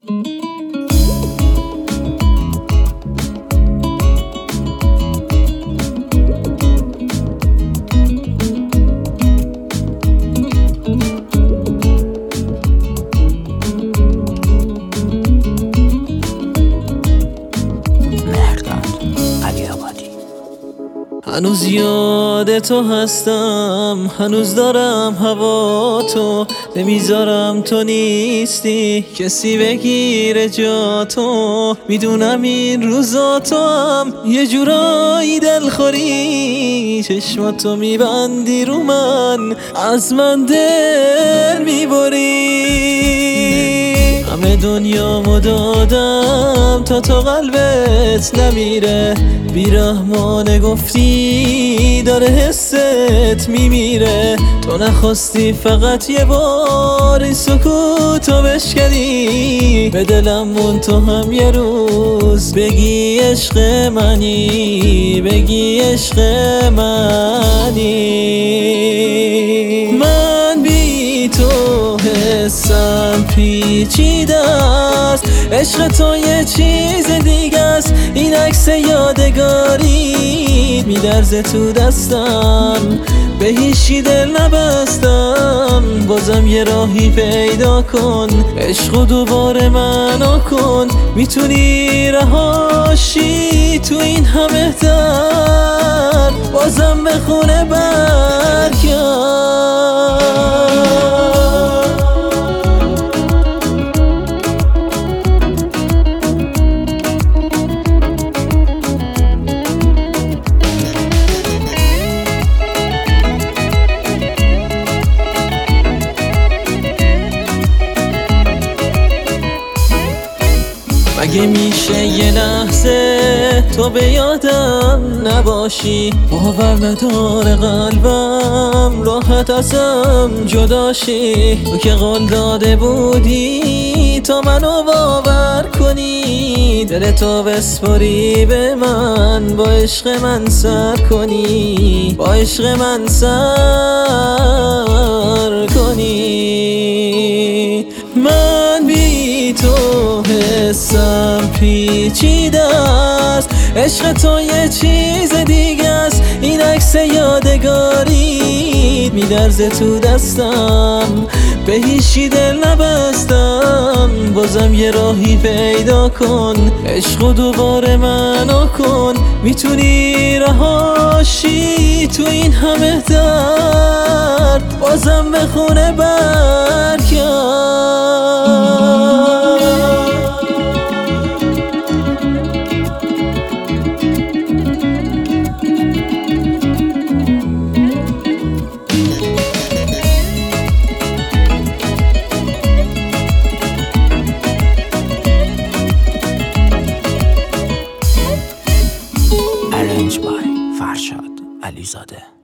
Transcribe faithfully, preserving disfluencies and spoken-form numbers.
هنوز یاد تو هستم، هنوز دارم هوا تو، نمیذارم تو نیستی کسی بگیره جا تو. میدونم این روزا تو هم یه جورایی دلخوری، چشماتو میبندی رو من، از من دل میبری. همه دنیامو دادم تا تو قلبت نمیره، بیرحمانه گفتی داره حست میمیره. تو نخواستی فقط یه بار این سکوتو بشکنی، به دلم مون تو هم یه روز بگی عشق منی، بگی عشق منی. من بی تو حسم پیچیده است، عشق تو یه چیز دیگه است. این عکس یادگاری میلرزه تو دستم، به هیچی دل نبستم. بازم یه راهی پیدا کن، عشق و دوباره منو کن. میتونی رهاشی تو این همه درد، بازم به خونه برگرد. مگه میشه یه لحظه تو به یادم نباشی؟ باور نداره قلبم راحت ازم جداشی. تو که قول داده بودی تا منو باور کنی، دل تو بسپاری به من، با عشق من سر کنی، با عشق من سر کنی. من بی تو حسم پیچیده است، عشق تو یه چیز دیگه است. این عکس یادگاری میلرزه تو دستم، به هیچی دل نبستم. بازم یه راهی پیدا کن، عشق و دوباره منو کن. میتونی رهاشی تو این همه درد، بازم به خونه برگرد. Arranged by فرشاد علیزاده.